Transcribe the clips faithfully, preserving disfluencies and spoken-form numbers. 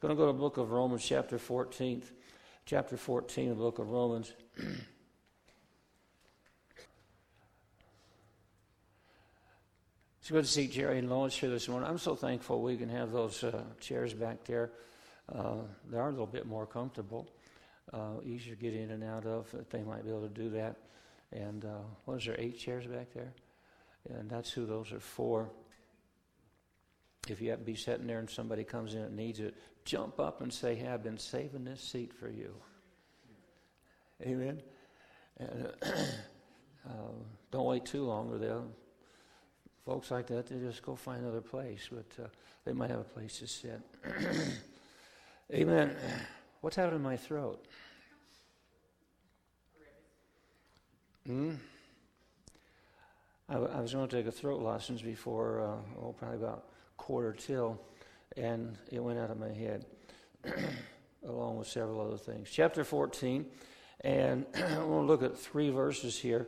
Going to go to the book of Romans, chapter fourteen. Chapter fourteen of the book of Romans. It's good to see Jerry and Lois here this morning. I'm so thankful we can have those uh, chairs back there. Uh, they are a little bit more comfortable, uh, easier to get in and out of. If they might be able to do that. And uh, what is there, eight chairs back there? And that's who those are for. If you happen to be sitting there and somebody comes in and needs it, jump up and say, hey, I've been saving this seat for you. Amen? And, uh, don't wait too long or they'll, folks like that, they just go find another place, but uh, they might have a place to sit. Amen. What's out in my throat? Hmm? I, I was going to take a throat lozenge before, uh, oh, probably about quarter till, and it went out of my head, along with several other things. Chapter fourteen, and I want to look at three verses here.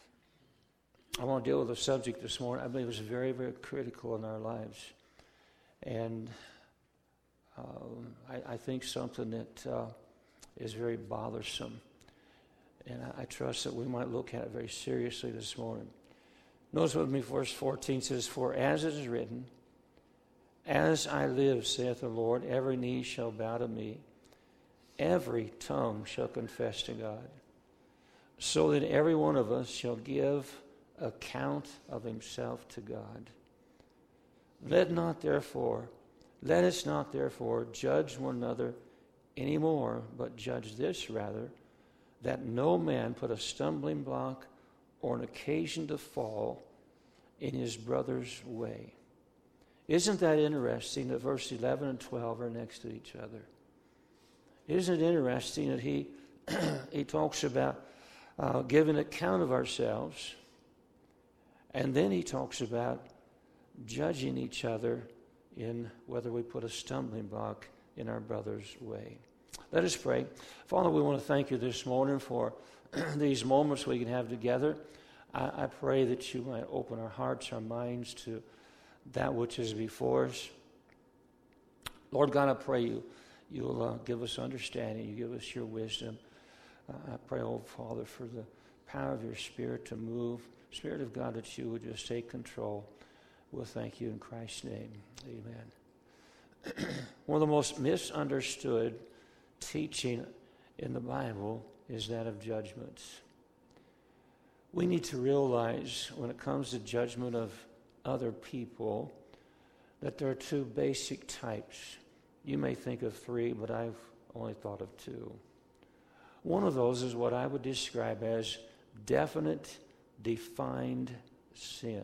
I want to deal with a subject this morning I believe is very, very critical in our lives, and uh, I, I think something that uh, is very bothersome, and I, I trust that we might look at it very seriously this morning. Notice with me, verse fourteen says, for as it is written, as I live, saith the Lord, every knee shall bow to me, every tongue shall confess to God, so that every one of us shall give account of himself to God. Let not therefore, let us not therefore judge one another any more, but judge this rather, that no man put a stumbling block or an occasion to fall in his brother's way. Isn't that interesting that verse eleven and twelve are next to each other? Isn't it interesting that he he talks about uh, giving account of ourselves, and then he talks about judging each other in whether we put a stumbling block in our brother's way. Let us pray. Father, we want to thank you this morning for these moments we can have together. I, I pray that you might open our hearts, our minds to that which is before us. Lord God, I pray you, you'll uh, give us understanding. You give us your wisdom. Uh, I pray, oh Father, for the power of your Spirit to move. Spirit of God, that you would just take control. We'll thank you in Christ's name. Amen. One of the most misunderstood teaching in the Bible is that of judgments. We need to realize when it comes to judgment of other people that there are two basic types. You may think of three, but I've only thought of two. One of those is what I would describe as definite, defined sin.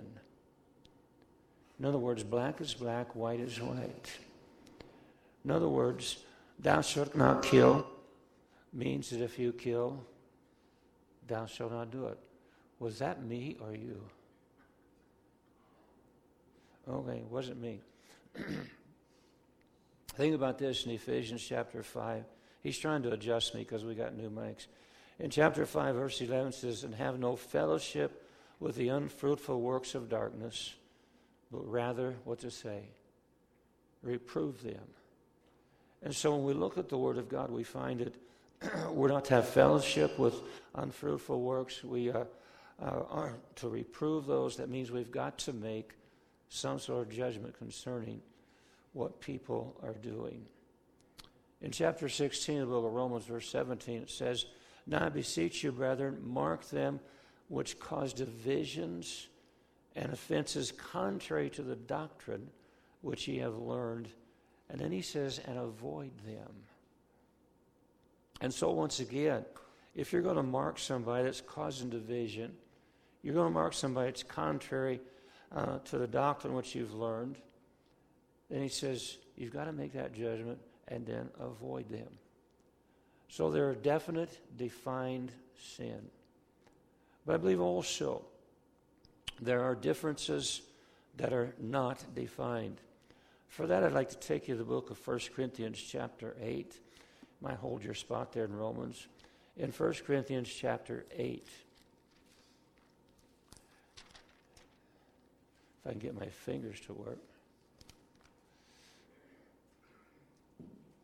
In other words, black is black, white is white. In other words, thou shalt not kill means that if you kill, thou shalt not do it. Was that me or you? Okay, it wasn't me. Think about this in Ephesians chapter five. He's trying to adjust me because we got new mics. In chapter five, verse eleven says, and have no fellowship with the unfruitful works of darkness, but rather, what to say? Reprove them. And so when we look at the Word of God, we find that we're not to have fellowship with unfruitful works. We uh, uh, are to reprove those. That means we've got to make some sort of judgment concerning what people are doing. In chapter sixteen of the book of Romans, verse seventeen, it says, now I beseech you, brethren, mark them which cause divisions and offenses contrary to the doctrine which ye have learned. And then he says, and avoid them. And so once again, if you're going to mark somebody that's causing division, you're going to mark somebody that's contrary uh, to the doctrine which you've learned, then he says, you've got to make that judgment and then avoid them. So there are definite, defined sin. But I believe also there are differences that are not defined. For that, I'd like to take you to the book of First Corinthians chapter eight. You might hold your spot there in Romans. In First Corinthians chapter eight. If I can get my fingers to work.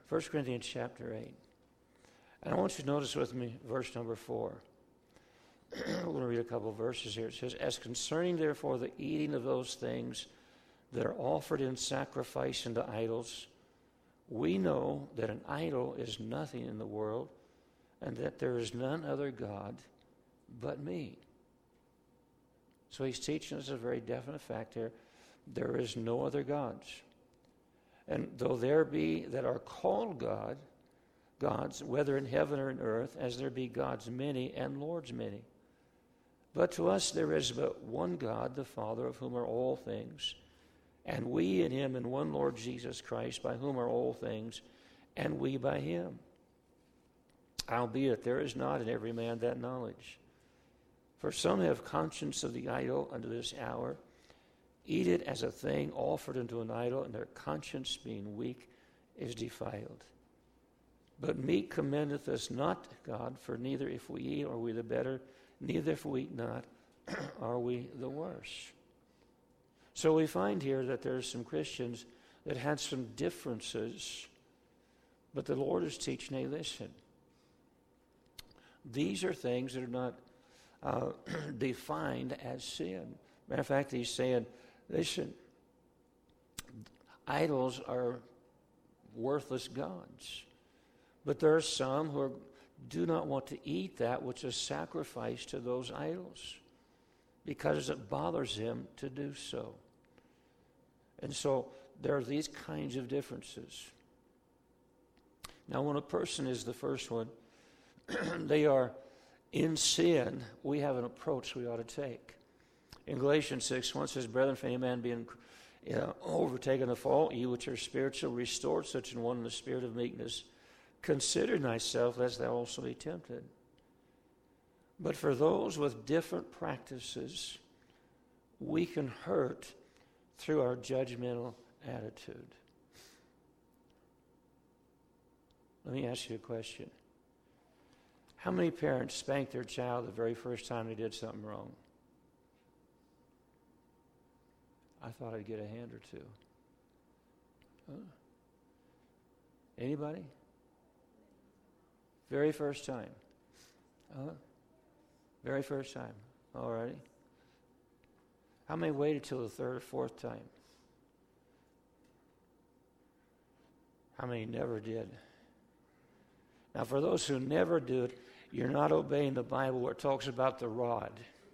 First Corinthians chapter eight. And I want you to notice with me verse number four. We're going to read a couple of verses here. It says, as concerning, therefore, the eating of those things that are offered in sacrifice unto idols, we know that an idol is nothing in the world, and that there is none other God but me. So he's teaching us a very definite fact here. There is no other gods. And though there be that are called God, gods, whether in heaven or in earth, as there be gods many and lords many. But to us there is but one God, the Father, of whom are all things, and we in him, in one Lord Jesus Christ, by whom are all things, and we by him. Albeit there is not in every man that knowledge. For some have conscience of the idol unto this hour, eat it as a thing offered unto an idol, and their conscience, being weak, is defiled. But meat commendeth us not to God, for neither if we eat are we the better, neither if we eat not are we the worse. So we find here that there's some Christians that had some differences, but the Lord is teaching, hey, listen, these are things that are not uh, defined as sin. Matter of fact, he's saying, listen, idols are worthless gods. But there are some who are, do not want to eat that which is sacrificed to those idols because it bothers him to do so. And so there are these kinds of differences. Now, when a person is the first one, they are in sin, we have an approach we ought to take. In Galatians six one, it says, brethren, if any man be in, you know, overtaken a fault, ye which are spiritual, restore such an one in the spirit of meekness. Consider thyself, lest thou also be tempted. But for those with different practices, we can hurt through our judgmental attitude. Let me ask you a question. How many parents spanked their child the very first time they did something wrong? I thought I'd get a hand or two. Huh? Anybody? Very first time. Uh, very first time. All righty. How many waited till the third or fourth time? How many never did? Now, for those who never do it, you're not obeying the Bible where it talks about the rod.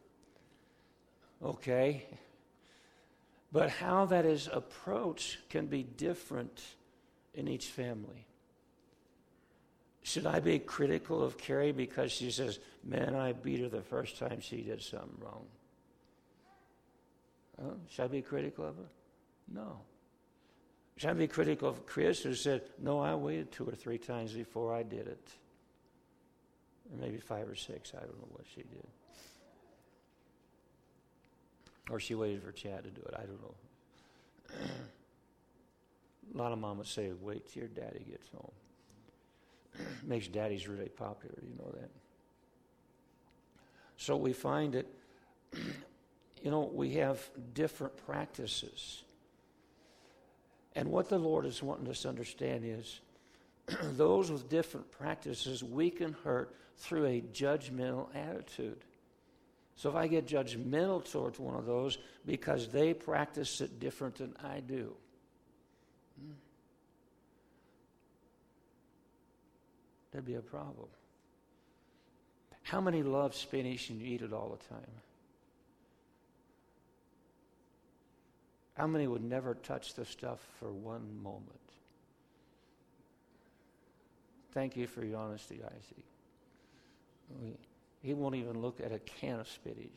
Okay? But how that is approached can be different in each family. Should I be critical of Carrie because she says, man, I beat her the first time she did something wrong? Uh, should I be critical of her? No. Should I be critical of Chris who said, no, I waited two or three times before I did it? Or maybe five or six, I don't know what she did. Or she waited for Chad to do it, I don't know. A lot of mamas say, wait till your daddy gets home. Makes daddies really popular, you know that. So we find that, you know, we have different practices. And what the Lord is wanting us to understand is those with different practices we can hurt through a judgmental attitude. So if I get judgmental towards one of those because they practice it different than I do, there'd be a problem. How many love spinach and you eat it all the time? How many would never touch the stuff for one moment? Thank you for your honesty, Isaac. We, he won't even look at a can of spinach.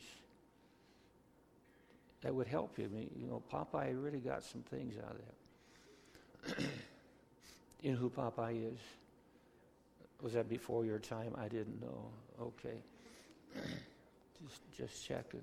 That would help you. I mean, you know, Popeye really got some things out of that. You know who Popeye is? Was that before your time? I didn't know. Okay. just just checking.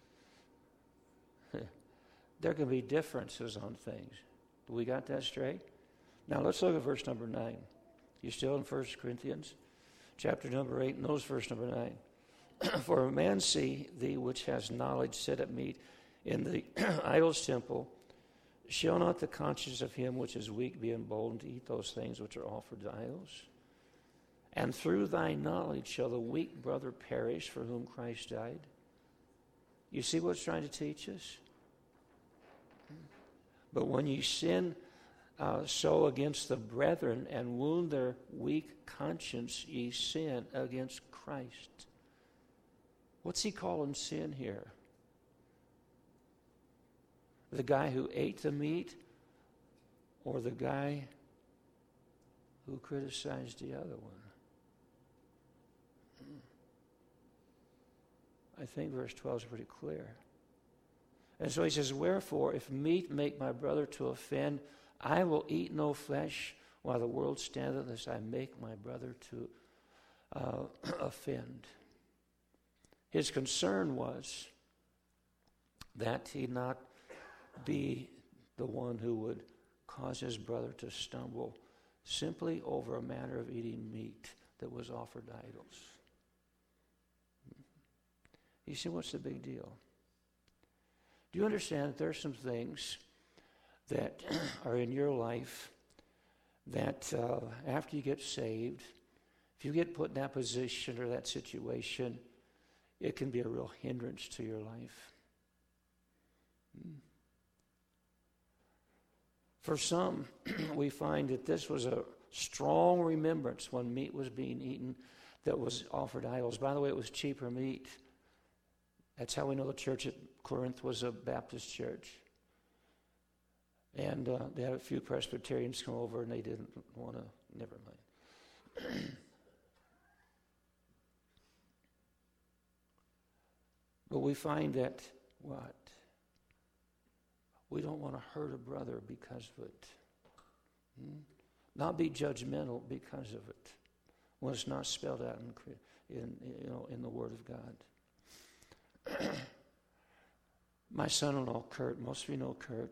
There can be differences on things. Do we got that straight? Now let's look at verse number nine. You still in First Corinthians? Chapter number eight, notice verse number nine. For a man see thee which has knowledge sit at meat in the idol's temple, Shall not the conscience of him which is weak be emboldened to eat those things which are offered to idols? And through thy knowledge shall the weak brother perish for whom Christ died? You see what it's trying to teach us? But when ye sin uh, so against the brethren and wound their weak conscience, ye sin against Christ. What's he calling sin here? The guy who ate the meat or the guy who criticized the other one? I think verse twelve is pretty clear. And so he says, wherefore, if meat make my brother to offend, I will eat no flesh while the world standeth, lest I make my brother to uh, offend. His concern was that he not be the one who would cause his brother to stumble simply over a matter of eating meat that was offered to idols. You see, what's the big deal? Do you understand that there are some things that are in your life that uh, after you get saved, if you get put in that position or that situation, it can be a real hindrance to your life? For some, we find that this was a strong remembrance when meat was being eaten that was offered to idols. By the way, it was cheaper meat. That's how we know the church at Corinth was a Baptist church. And uh, they had a few Presbyterians come over and they didn't want to, never mind. But we find that, what? We don't want to hurt a brother because of it. Hmm? Not be judgmental because of it, when it's not spelled out in, in, you know, in the Word of God. My son-in-law, Kurt, most of you know Kurt.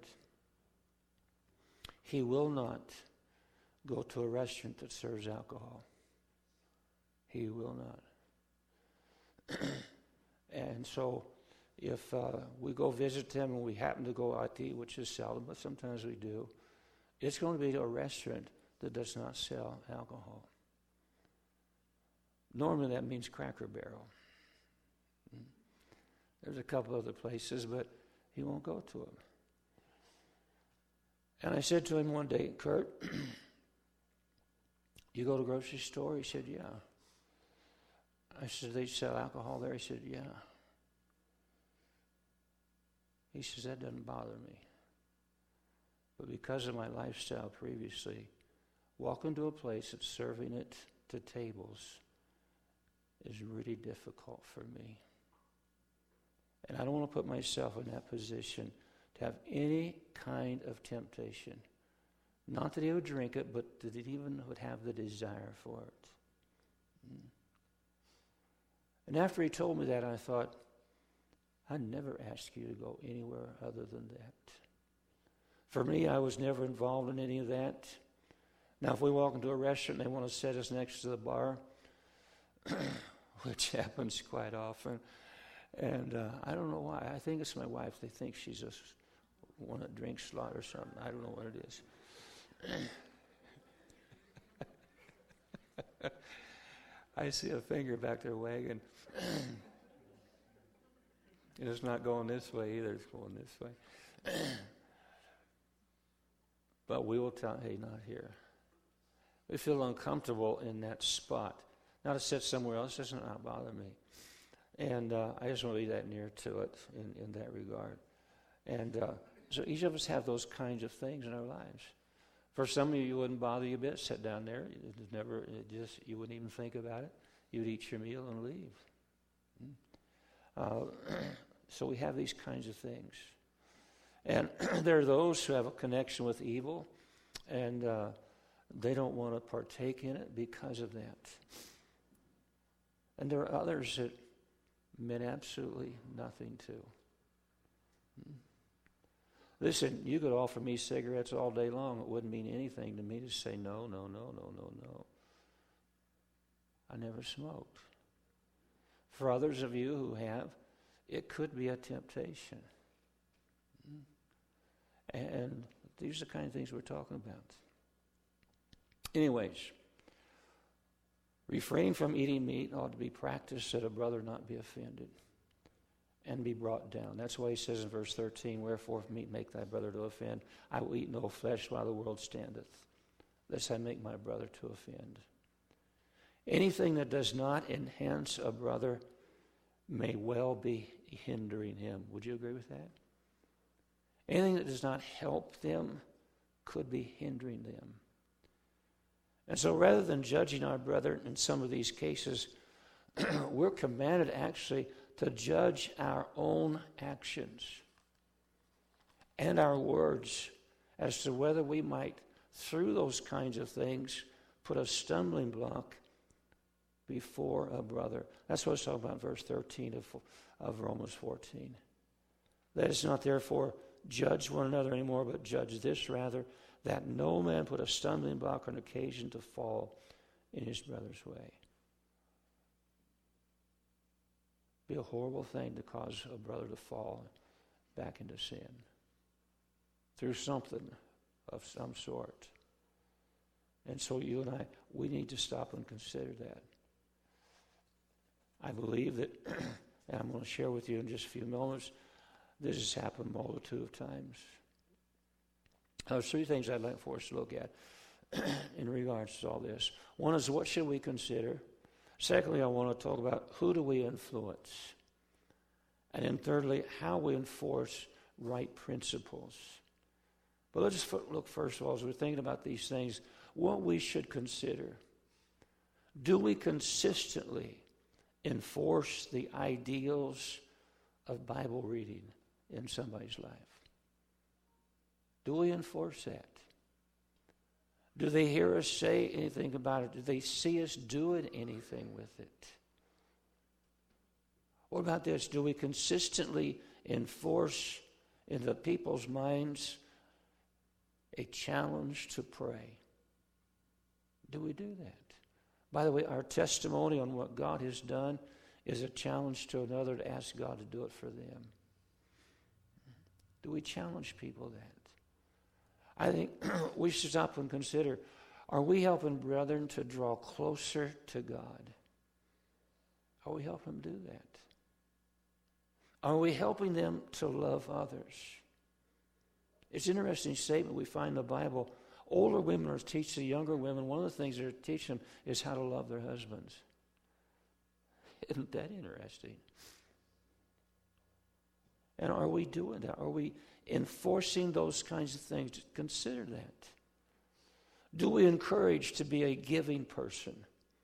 He will not go to a restaurant that serves alcohol. He will not. And so if uh, we go visit them and we happen to go out to eat, which is seldom, but sometimes we do, it's going to be a restaurant that does not sell alcohol. Normally that means Cracker Barrel. There's a couple other places, but he won't go to them. And I said to him one day, Kurt, you go to the grocery store? He said, yeah. I said, they sell alcohol there? He said, yeah. He says, that doesn't bother me. But because of my lifestyle previously, walking to a place that's serving it to tables is really difficult for me. And I don't want to put myself in that position to have any kind of temptation. Not that he would drink it, but that he even would have the desire for it. Mm. And after he told me that, I thought, I'd never ask you to go anywhere other than that. For me, I was never involved in any of that. Now, if we walk into a restaurant and they want to set us next to the bar, which happens quite often, and uh, I don't know why. I think it's my wife. They think she's just one that drinks a lot or something. I don't know what it is. I see a finger back there wagging. And it's not going this way either. It's going this way. But we will tell, hey, not here. We feel uncomfortable in that spot. Now to sit somewhere else does not bother me. And uh, I just want to be that near to it in, in that regard. And uh, so each of us have those kinds of things in our lives. For some of you, it wouldn't bother you a bit. Sit down there. It never, it just, you wouldn't even think about it. You would eat your meal and leave. Uh, so we have these kinds of things. And there are those who have a connection with evil, and uh, they don't want to partake in it because of that. And there are others that meant absolutely nothing to. Listen, you could offer me cigarettes all day long. It wouldn't mean anything to me to say no, no, no, no, no, no. I never smoked. For others of you who have, it could be a temptation. And these are the kind of things we're talking about. Anyways, refraining from eating meat ought to be practiced that a brother not be offended and be brought down. That's why he says in verse thirteen, wherefore if meat make thy brother to offend, I will eat no flesh while the world standeth, lest I make my brother to offend. Anything that does not enhance a brother may well be hindering him. Would you agree with that? Anything that does not help them could be hindering them. And so rather than judging our brother in some of these cases, we're commanded actually to judge our own actions and our words as to whether we might, through those kinds of things, put a stumbling block before a brother. That's what it's talking about in verse thirteen of, of Romans fourteen. Let us not therefore judge one another anymore, but judge this rather, that no man put a stumbling block or an occasion to fall in his brother's way. Be a horrible thing to cause a brother to fall back into sin through something of some sort. And so you and I, we need to stop and consider that. I believe that, and I'm going to share with you in just a few moments, this has happened a multitude of times. There's three things I'd like for us to look at in regards to all this. One is, what should we consider? Secondly, I want to talk about who do we influence? And then thirdly, how we enforce right principles. But let's just look first of all, as we're thinking about these things, what we should consider. Do we consistently enforce the ideals of Bible reading in somebody's life? Do we enforce that? Do they hear us say anything about it? Do they see us doing anything with it? What about this? Do we consistently enforce into people's minds a challenge to pray? Do we do that? By the way, our testimony on what God has done is a challenge to another to ask God to do it for them. Do we challenge people that? I think we should stop and consider, are we helping brethren to draw closer to God? Are we helping them do that? Are we helping them to love others? It's an interesting statement we find in the Bible. Older women are teaching the younger women, one of the things they're teaching them is how to love their husbands. Isn't that interesting? And are we doing that? Are we enforcing those kinds of things? Consider that. Do we encourage to be a giving person?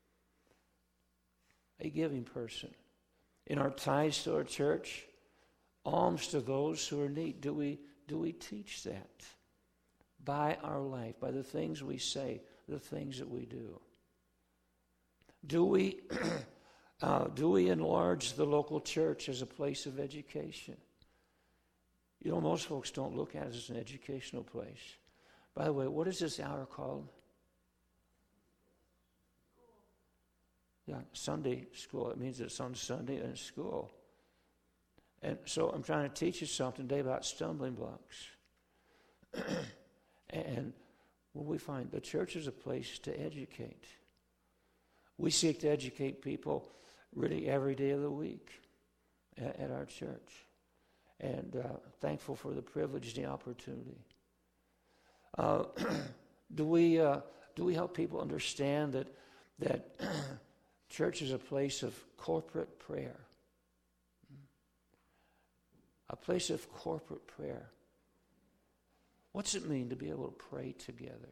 A giving person. In our tithes to our church, alms to those who are in need, do we, do we teach that? By our life, by the things we say, the things that we do. Do we, uh, do we enlarge the local church as a place of education? You know, most folks don't look at it as an educational place. By the way, what is this hour called? Yeah, Sunday school. It means it's on Sunday and it's school. And so I'm trying to teach you something today about stumbling blocks. And what we find, the church is a place to educate. We seek to educate people really every day of the week at, at our church. And uh, thankful for the privilege and the opportunity. Uh, do we uh, do we help people understand that that church is a place of corporate prayer? A place of corporate prayer. What's it mean to be able to pray together?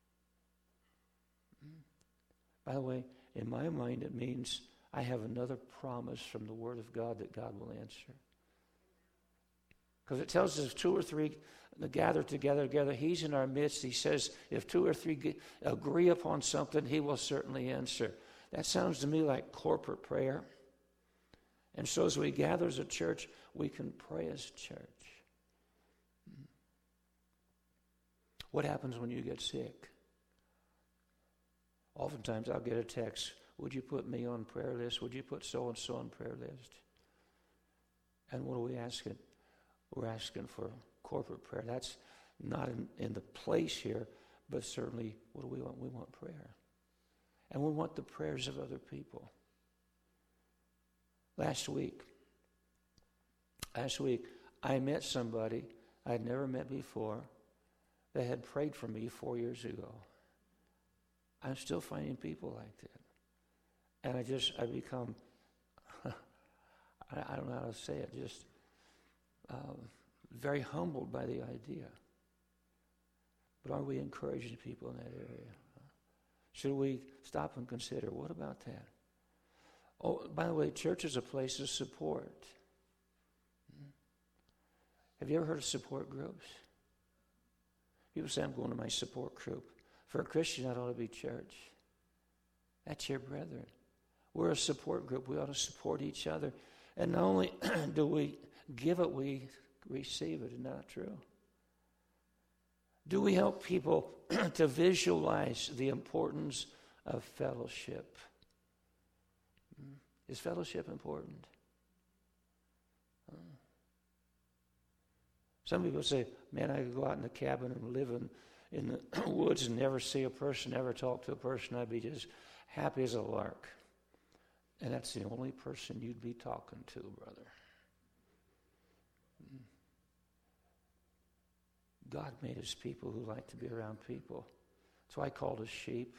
By the way, in my mind, it means I have another promise from the Word of God that God will answer. Because it tells us if two or three gather together, together, He's in our midst. He says if two or three agree upon something, He will certainly answer. That sounds to me like corporate prayer. And so as we gather as a church, we can pray as a church. What happens when you get sick? Oftentimes I'll get a text, would you put me on prayer list? Would you put so-and-so on prayer list? And what are we asking? We're asking for corporate prayer. That's not in, in the place here, but certainly what do we want? We want prayer. And we want the prayers of other people. Last week, last week, I met somebody I'd never met before that had prayed for me four years ago. I'm still finding people like that. And I just, I become, I, I don't know how to say it, just um, very humbled by the idea. But are we encouraging people in that area? Should we stop and consider, what about that? Oh, by the way, church is a place of support. Have you ever heard of support groups? People say, I'm going to my support group. For a Christian, that ought to be church. That's your brethren. We're a support group. We ought to support each other. And not only do we give it, we receive it. Isn't that true? Do we help people to visualize the importance of fellowship? Is fellowship important? Some people say, man, I could go out in the cabin and live in, in the woods and never see a person, never talk to a person. I'd be just happy as a lark. And that's the only person you'd be talking to, brother. God made us people who like to be around people. That's why I called us sheep.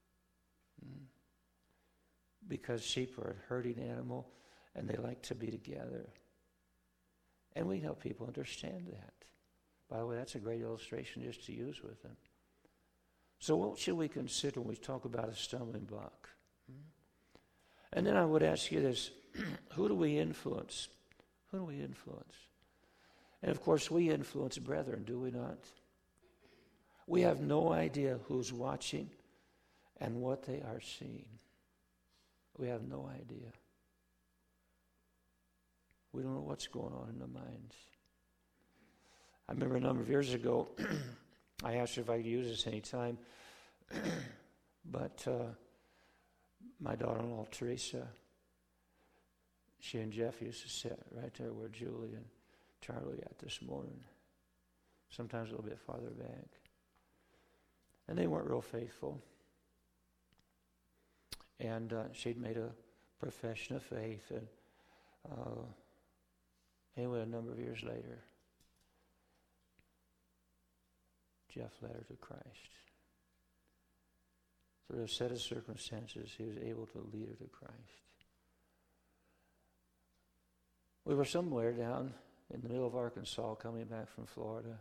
Because sheep are a herding animal and they like to be together. And we help people understand that. By the way, that's a great illustration just to use with them. So what should we consider when we talk about a stumbling block? And then I would ask you this, who do we influence? Who do we influence? And of course, we influence brethren, do we not? We have no idea who's watching and what they are seeing. We have no idea. We don't know what's going on in their minds. I remember a number of years ago, I asked her if I could use this any time, but uh, my daughter-in-law, Teresa, she and Jeff used to sit right there where Julie and Charlie at this morning, sometimes a little bit farther back. And they weren't real faithful. And uh, she'd made a profession of faith. And uh, anyway, a number of years later, Jeff led her to Christ. Through a set of circumstances, he was able to lead her to Christ. We were somewhere down in the middle of Arkansas coming back from Florida.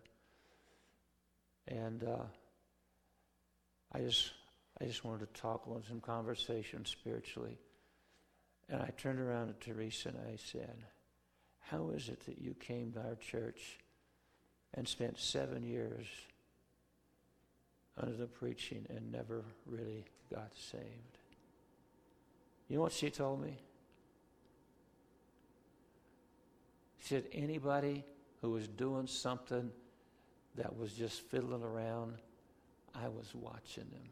And uh, I just I just wanted to talk, want some conversation spiritually. And I turned around to Teresa and I said, how is it that you came to our church and spent seven years under the preaching and never really got saved? You know what she told me? She said, anybody who was doing something that was just fiddling around, I was watching them.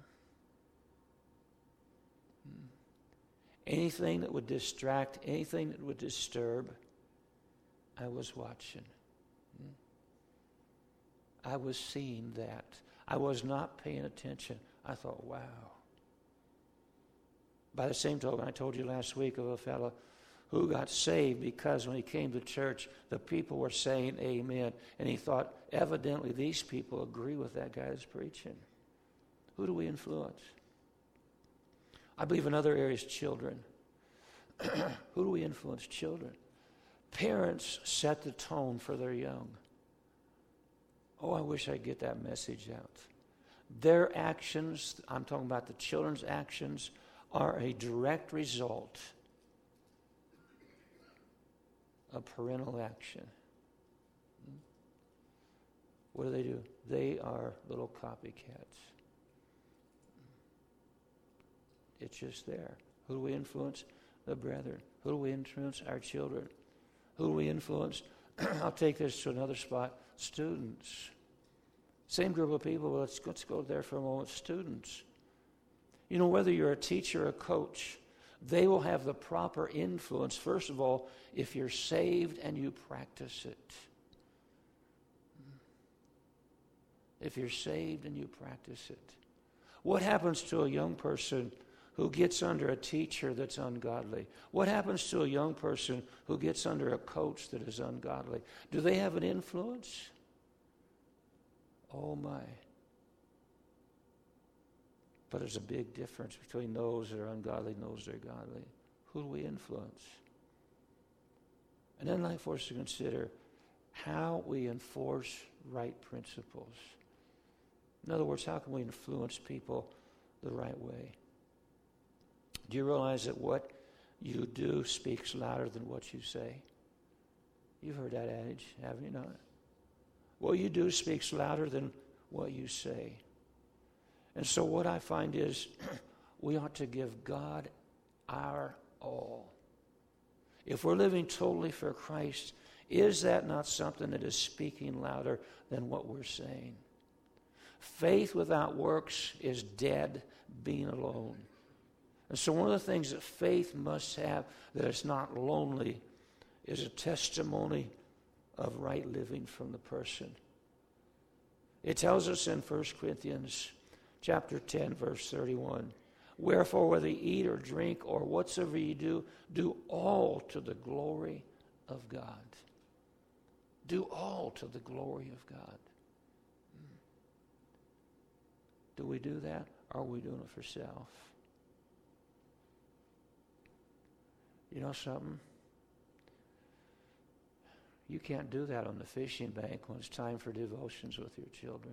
Hmm. Anything that would distract, anything that would disturb, I was watching. Hmm. I was seeing that. I was not paying attention. I thought, wow. By the same token, I told you last week of a fellow who got saved because when he came to church, the people were saying amen. And he thought, evidently, these people agree with that guy that's preaching. Who do we influence? I believe in other areas, children. Who do we influence? Children. Parents set the tone for their young. Oh, I wish I'd get that message out. Their actions, I'm talking about the children's actions, are a direct result of parental action. What do they do? They are little copycats. It's just there. Who do we influence? The brethren. Who do we influence? Our children. Who do we influence? I'll take this to another spot. Students. Same group of people, but let's, let's go there for a moment. Students. You know, whether you're a teacher or a coach, they will have the proper influence, first of all, if you're saved and you practice it. if you're saved and you practice it? What happens to a young person who gets under a teacher that's ungodly? What happens to a young person who gets under a coach that is ungodly? Do they have an influence? Oh my. But there's a big difference between those that are ungodly and those that are godly. Who do we influence? And then I'd like for us to consider how we enforce right principles. In other words, how can we influence people the right way? Do you realize that what you do speaks louder than what you say? You've heard that adage, haven't you not? What you do speaks louder than what you say. And so what I find is we ought to give God our all. If we're living totally for Christ, is that not something that is speaking louder than what we're saying? Faith without works is dead being alone. And so one of the things that faith must have, that it's not lonely, is a testimony of right living from the person. It tells us in First Corinthians chapter ten, verse thirty-one, wherefore, whether you eat or drink or whatsoever you do, do all to the glory of God. Do all to the glory of God. Do we do that, or are we doing it for self? You know something? You can't do that on the fishing bank when it's time for devotions with your children.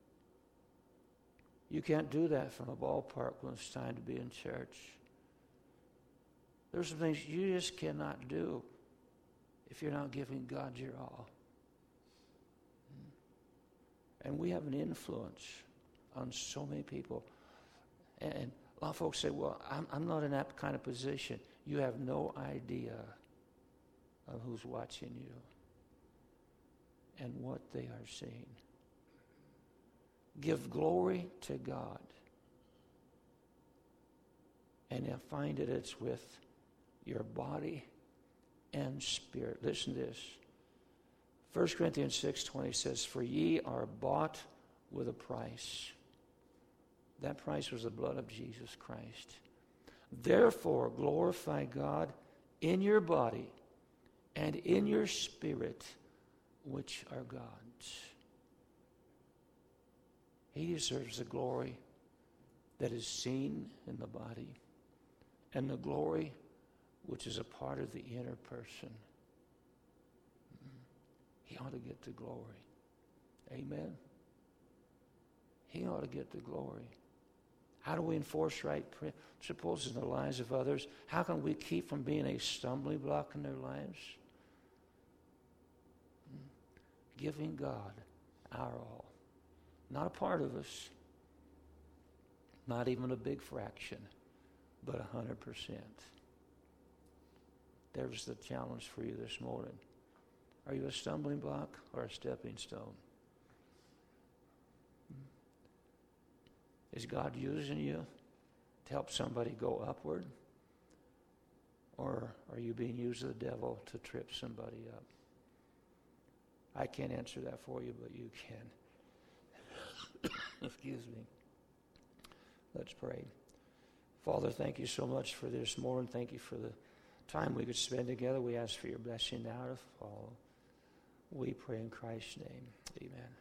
You can't do that from a ballpark when it's time to be in church. There's some things you just cannot do if you're not giving God your all. And we have an influence on so many people. And a lot of folks say, well, I'm, I'm not in that kind of position. You have no idea of who's watching you and what they are seeing. Give glory to God. And you'll find that it's with your body and spirit. Listen to this. First Corinthians six twenty says, for ye are bought with a price. That price was the blood of Jesus Christ. Therefore, glorify God in your body and in your spirit, which are God's. He deserves the glory that is seen in the body and the glory which is a part of the inner person. He ought to get the glory. Amen? He ought to get the glory. How do we enforce right principles in the lives of others? How can we keep from being a stumbling block in their lives? Giving God our all. Not a part of us. Not even a big fraction. But a hundred percent. There's the challenge for you this morning. Are you a stumbling block or a stepping stone? Is God using you to help somebody go upward? Or are you being used of the devil to trip somebody up? I can't answer that for you, but you can. Excuse me. Let's pray. Father, thank you so much for this morning. Thank you for the time we could spend together. We ask for your blessing now to follow. We pray in Christ's name. Amen.